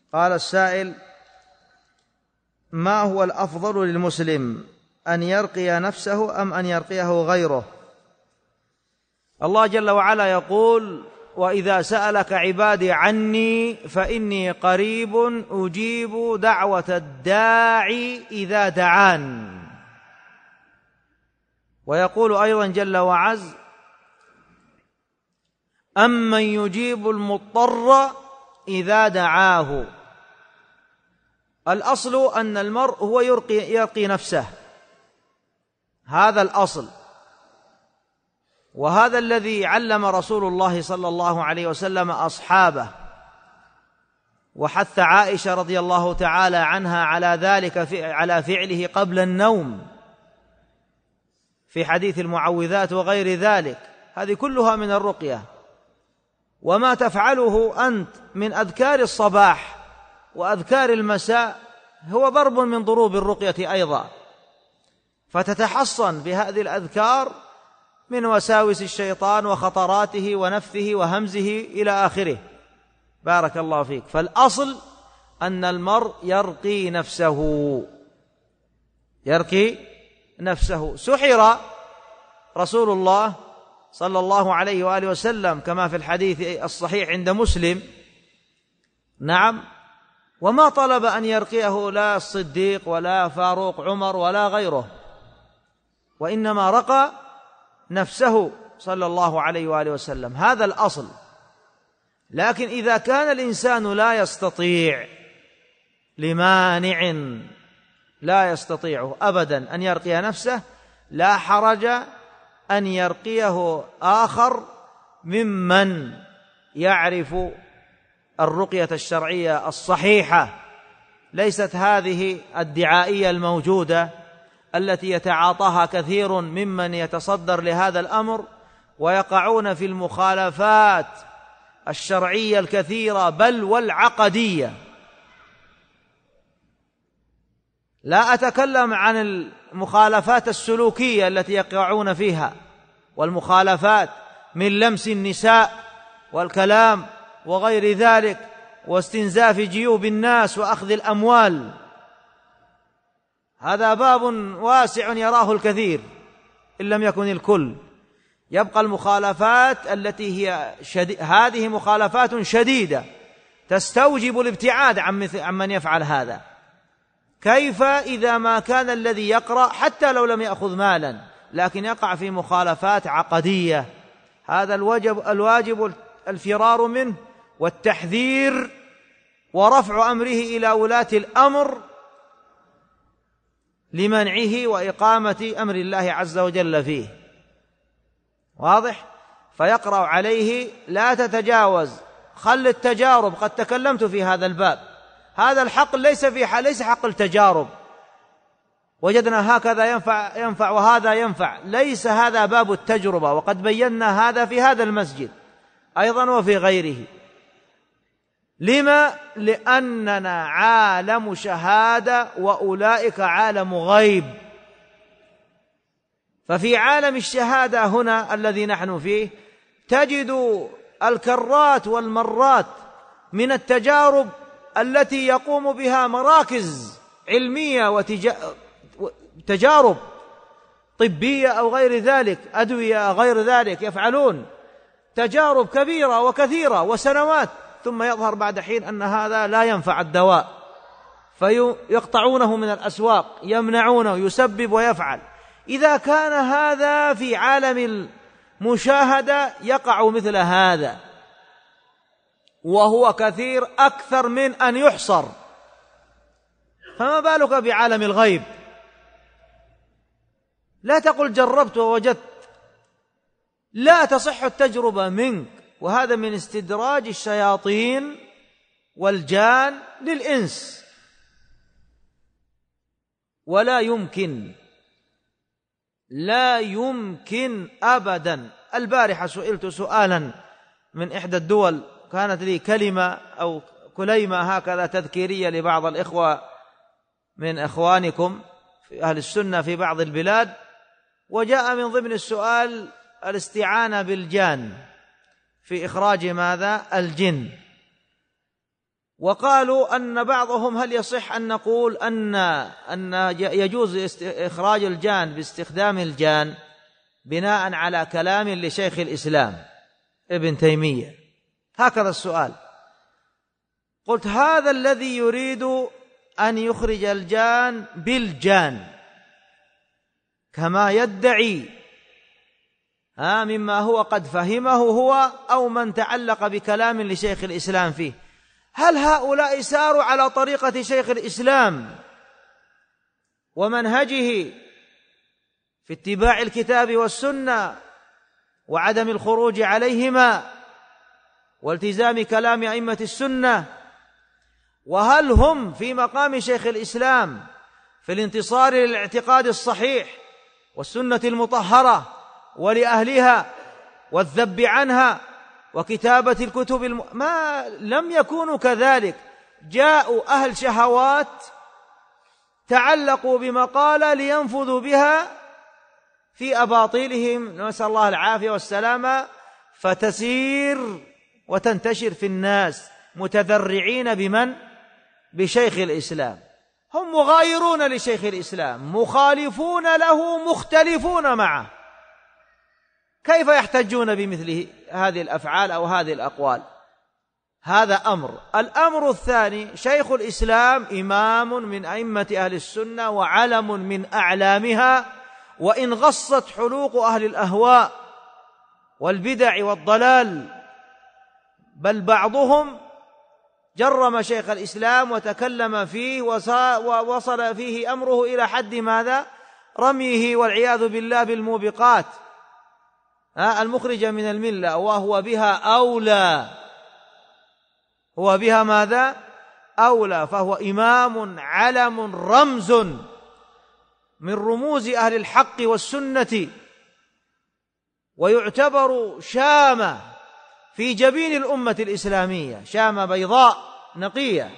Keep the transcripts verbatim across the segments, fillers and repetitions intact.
قال السائل: ما هو الأفضل للمسلم، أن يرقي نفسه أم أن يرقيه غيره؟ الله جل وعلا يقول: وإذا سألك عبادي عني فإني قريب أجيب دعوة الداعي إذا دعان. ويقول أيضا جل وعز: أمن يجيب المضطر إذا دعاه. الأصل أن المرء هو يرقي, يرقي نفسه، هذا الأصل، وهذا الذي علم رسول الله صلى الله عليه وسلم أصحابه، وحث عائشة رضي الله تعالى عنها على ذلك، على فعله قبل النوم في حديث المعوذات وغير ذلك. هذه كلها من الرقية. وما تفعله أنت من أذكار الصباح وأذكار المساء هو ضرب من ضروب الرقية أيضا، فتتحصن بهذه الأذكار من وساوس الشيطان وخطراته ونفثه وهمزه إلى آخره. بارك الله فيك. فالأصل أن المرء يرقي نفسه، يرقي نفسه. سحر رسول الله صلى الله عليه وآله وسلم كما في الحديث الصحيح عند مسلم، نعم، وما طلب أن يرقيه لا الصديق ولا فاروق عمر ولا غيره، وإنما رقى نفسه صلى الله عليه وآله وسلم. هذا الأصل. لكن إذا كان الإنسان لا يستطيع لمانع لا يستطيع أبدا أن يرقي نفسه، لا حرج أن يرقيه آخر ممن يعرف الرقية الشرعية الصحيحة، ليست هذه الدعائية الموجودة التي يتعاطاها كثير ممن يتصدر لهذا الأمر ويقعون في المخالفات الشرعية الكثيرة بل والعقدية. لا أتكلم عن المخالفات السلوكية التي يقعون فيها، والمخالفات من لمس النساء والكلام وغير ذلك، واستنزاف جيوب الناس وأخذ الأموال. هذا باب واسع يراه الكثير إن لم يكن الكل. يبقى المخالفات التي هي شديد، هذه مخالفات شديدة تستوجب الابتعاد عن مثل عمن يفعل هذا. كيف إذا ما كان الذي يقرأ حتى لو لم يأخذ مالا لكن يقع في مخالفات عقدية؟ هذا الواجب, الواجب الفرار منه والتحذير ورفع أمره إلى ولاة الأمر لمنعه وإقامة أمر الله عز وجل فيه. واضح؟ فيقرأ عليه: لا تتجاوز، خل التجارب. قد تكلمت في هذا الباب. هذا الحق ليس في ليس حق التجارب، وجدنا هكذا ينفع ينفع وهذا ينفع، ليس هذا باب التجربة، وقد بينا هذا في هذا المسجد أيضا وفي غيره. لما؟ لأننا عالم شهادة وأولئك عالم غيب. ففي عالم الشهادة هنا الذي نحن فيه تجد الكرات والمرات من التجارب التي يقوم بها مراكز علمية وتجارب طبية أو غير ذلك، أدوية غير ذلك، يفعلون تجارب كبيرة وكثيرة وسنوات، ثم يظهر بعد حين أن هذا لا ينفع الدواء، فيقطعونه من الأسواق، يمنعونه، يسبب ويفعل. إذا كان هذا في عالم المشاهدة يقع مثل هذا، وهو كثير أكثر من أن يحصر، فما بالك بعالم الغيب؟ لا تقل جربت ووجدت، لا تصح التجربة منك. وهذا من استدراج الشياطين والجان للإنس. ولا يمكن لا يمكن أبدا. البارحة سئلت سؤالا من إحدى الدول، كانت لي كلمة أو كليمة هكذا تذكيرية لبعض الإخوة من إخوانكم في أهل السنة في بعض البلاد، وجاء من ضمن السؤال الاستعانة بالجان في إخراج ماذا؟ الجن. وقالوا أن بعضهم هل يصح أن نقول أن أن يجوز إخراج الجان باستخدام الجان بناء على كلام لشيخ الإسلام ابن تيمية؟ هكذا السؤال. قلت هذا الذي يريد أن يخرج الجان بالجان كما يدعي ها مما هو قد فهمه هو أو من تعلق بكلام لشيخ الإسلام فيه، هل هؤلاء ساروا على طريقة شيخ الإسلام ومنهجه في اتباع الكتاب والسنة وعدم الخروج عليهما والتزام كلام أئمة السنة؟ وهل هم في مقام شيخ الإسلام في الانتصار للاعتقاد الصحيح والسنة المطهرة ولأهلها والذب عنها وكتابة الكتب الم... ما لم يكونوا كذلك. جاءوا أهل شهوات تعلقوا بمقالة لينفذوا بها في أباطيلهم، نسأل الله العافية والسلامة، فتسير وتنتشر في الناس متذرعين بمن؟ بشيخ الإسلام. هم مغايرون لشيخ الإسلام، مخالفون له، مختلفون معه، كيف يحتجون بمثل هذه الأفعال أو هذه الأقوال؟ هذا أمر. الأمر الثاني، شيخ الإسلام إمام من أئمة أهل السنة وعلم من أعلامها، وإن غصت حلوق أهل الأهواء والبدع والضلال، بل بعضهم جرم شيخ الإسلام وتكلم فيه ووصل فيه أمره إلى حد ماذا؟ رميه والعياذ بالله بالموبقات المخرجة من الملة، وهو بها أولى، هو بها ماذا؟ أولى. فهو إمام علم رمز من رموز أهل الحق والسنة، ويعتبر شامة في جبين الأمة الإسلامية، شامة بيضاء نقية.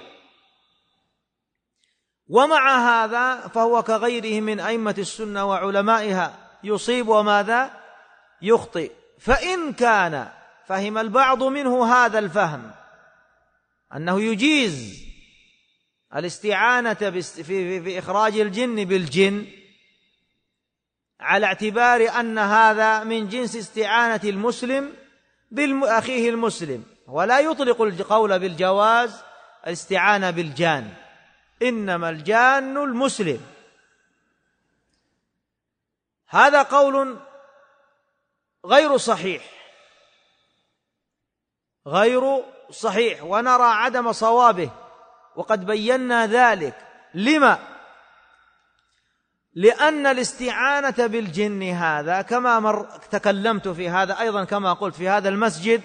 ومع هذا فهو كغيره من أئمة السنة وعلمائها، يصيب وماذا؟ يخطئ. فإن كان فهم البعض منه هذا الفهم أنه يجيز الاستعانة في إخراج الجن بالجن على اعتبار أن هذا من جنس استعانة المسلم بأخيه المسلم، ولا يطلق القول بالجواز الاستعانة بالجان، إنما الجان المسلم، هذا قول غير صحيح، غير صحيح، ونرى عدم صوابه، وقد بينا ذلك. لما؟ لأن الاستعانة بالجن هذا كما مر تكلمت في هذا أيضا، كما قلت في هذا المسجد،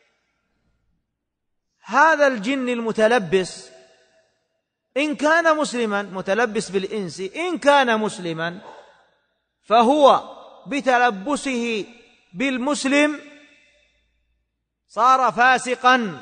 هذا الجن المتلبس إن كان مسلما، متلبس بالإنس، إن كان مسلما فهو بتلبسه بالمسلم صار فاسقا،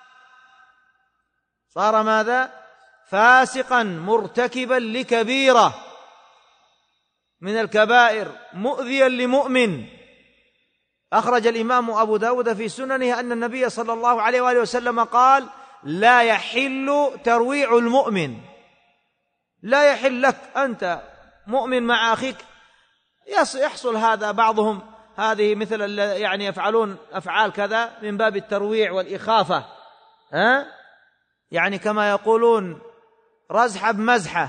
صار ماذا؟ فاسقا مرتكبا لكبيرة من الكبائر، مؤذيا لمؤمن. أخرج الإمام أبو داود في سننه أن النبي صلى الله عليه وآله وسلم قال: لا يحل ترويع المؤمن، لا يحل لك أنت مؤمن مع أخيك يحصل هذا. بعضهم هذه مثل يعني يفعلون أفعال كذا من باب الترويع والإخافة، ها؟ يعني كما يقولون رزحة بمزحة،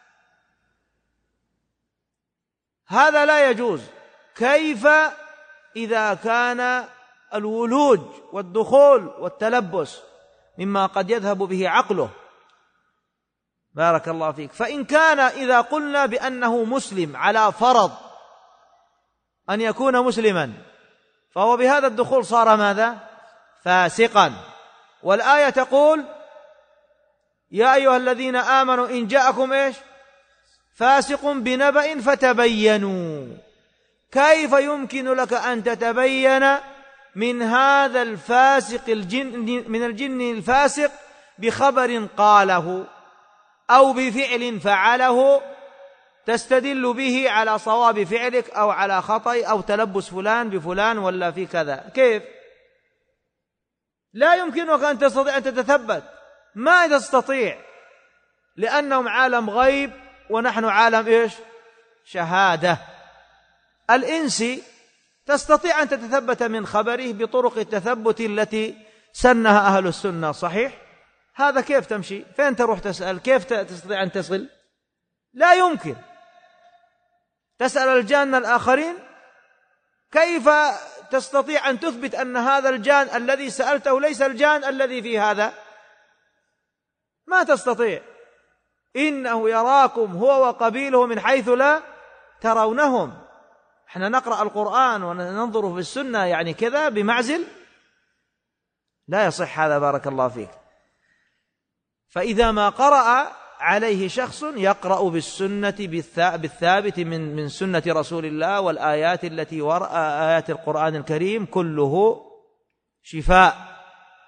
هذا لا يجوز. كيف إذا كان الولوج والدخول والتلبس مما قد يذهب به عقله؟ بارك الله فيك. فإن كان إذا قلنا بأنه مسلم على فرض أن يكون مسلما، فهو بهذا الدخول صار ماذا؟ فاسقا. والآية تقول: يا أيها الذين آمنوا إن جاءكم إيش؟ فاسق بنبأ فتبينوا. كيف يمكن لك أن تتبين من هذا الفاسق الجن من الجن الفاسق بخبر قاله أو بفعل فعله تستدل به على صواب فعلك أو على خطأ أو تلبس فلان بفلان ولا في كذا؟ كيف؟ لا يمكنك أن تستطيع أن تتثبت ما تستطيع، لأنهم عالم غيب ونحن عالم إيش؟ شهادة. الإنسي تستطيع أن تتثبت من خبره بطرق التثبت التي سنها أهل السنة، صحيح؟ هذا كيف تمشي؟ فين تروح تسأل؟ كيف تستطيع أن تصل؟ لا يمكن. تسأل الجان الآخرين، كيف تستطيع أن تثبت أن هذا الجان الذي سألته ليس الجان الذي في هذا؟ ما تستطيع. إنه يراكم هو وقبيله من حيث لا ترونهم. احنا نقرأ القرآن وننظر في السنة يعني كذا بمعزل، لا يصح هذا، بارك الله فيك. فإذا ما قرأ عليه شخص يقرأ بالسنة بالثابت من من سنة رسول الله والآيات التي وراء آيات القرآن الكريم، كله شفاء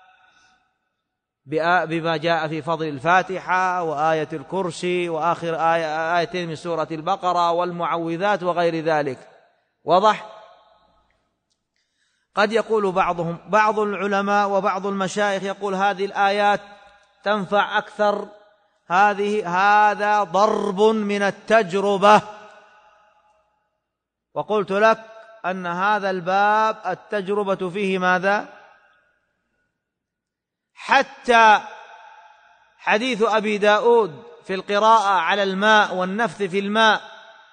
بما جاء في فضل الفاتحة وآية الكرسي وآخر آية آيتين من سورة البقرة والمعوذات وغير ذلك. واضح؟ قد يقول بعضهم، بعض العلماء وبعض المشايخ يقول هذه الآيات تنفع أكثر، هذه هذا ضرب من التجربة. وقلت لك أن هذا الباب التجربة فيه ماذا؟ حتى حديث أبي داود في القراءة على الماء والنفث في الماء،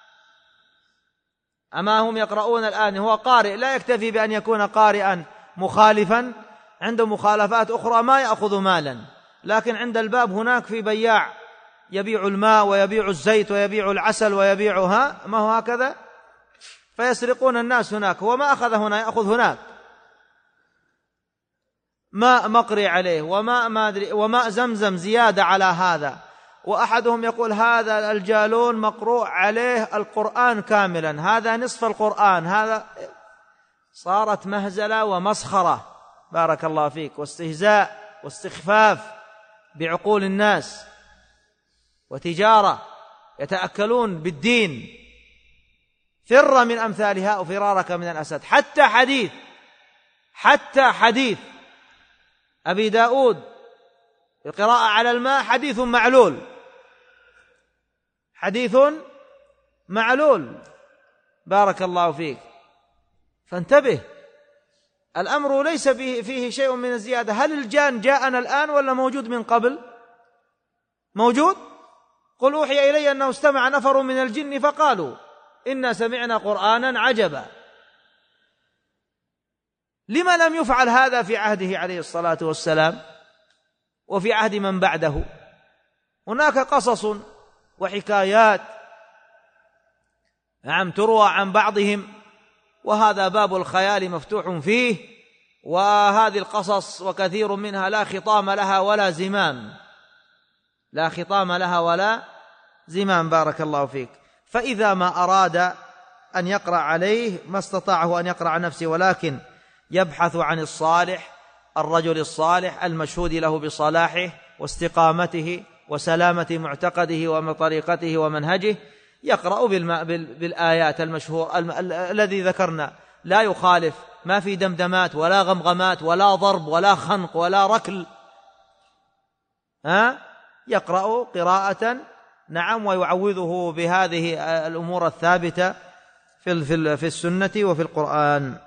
أما هم يقرؤون الآن، هو قارئ لا يكتفي بأن يكون قارئا مخالفا، عنده مخالفات أخرى ما يأخذ مالا، لكن عند الباب هناك في بياع يبيع الماء ويبيع الزيت ويبيع العسل ويبيعها، ما هو هكذا؟ فيسرقون الناس هناك، هو ما أخذ هنا يأخذ هناك، ماء مقري عليه وماء ما أدري وماء زمزم زيادة على هذا. وأحدهم يقول هذا الجالون مقروء عليه القرآن كاملا، هذا نصف القرآن، هذا صارت مهزلة ومسخرة، بارك الله فيك، واستهزاء واستخفاف بعقول الناس وتجارة يتأكلون بالدين. فر من أمثالها وفرارك من الأسد. حتى حديث حتى حديث أبي داود القراءة على الماء حديث معلول، حديث معلول، بارك الله فيك. فانتبه، الأمر ليس فيه شيء من الزيادة. هل الجان جاءنا الآن ولا موجود من قبل؟ موجود. قل أوحي إلي أنه استمع نفر من الجن فقالوا إنا سمعنا قرآنا عجبا. لما لم يفعل هذا في عهده عليه الصلاة والسلام وفي عهد من بعده؟ هناك قصص وحكايات نعم تروى عن بعضهم، وهذا باب الخيال مفتوح فيه، وهذه القصص وكثير منها لا خطام لها ولا زمام، لا خطام لها ولا زمام، بارك الله فيك. فإذا ما أراد أن يقرأ عليه ما استطاعه أن يقرأ عن نفسه، ولكن يبحث عن الصالح، الرجل الصالح المشهود له بصلاحه واستقامته وسلامة معتقده وطريقته ومنهجه، يقرأ بالآيات المشهور الذي ذكرنا، لا يخالف، ما في دمدمات ولا غمغمات ولا ضرب ولا خنق ولا ركل، ها يقرأ قراءة نعم، ويعوذه بهذه الأمور الثابتة في في السنة وفي القرآن.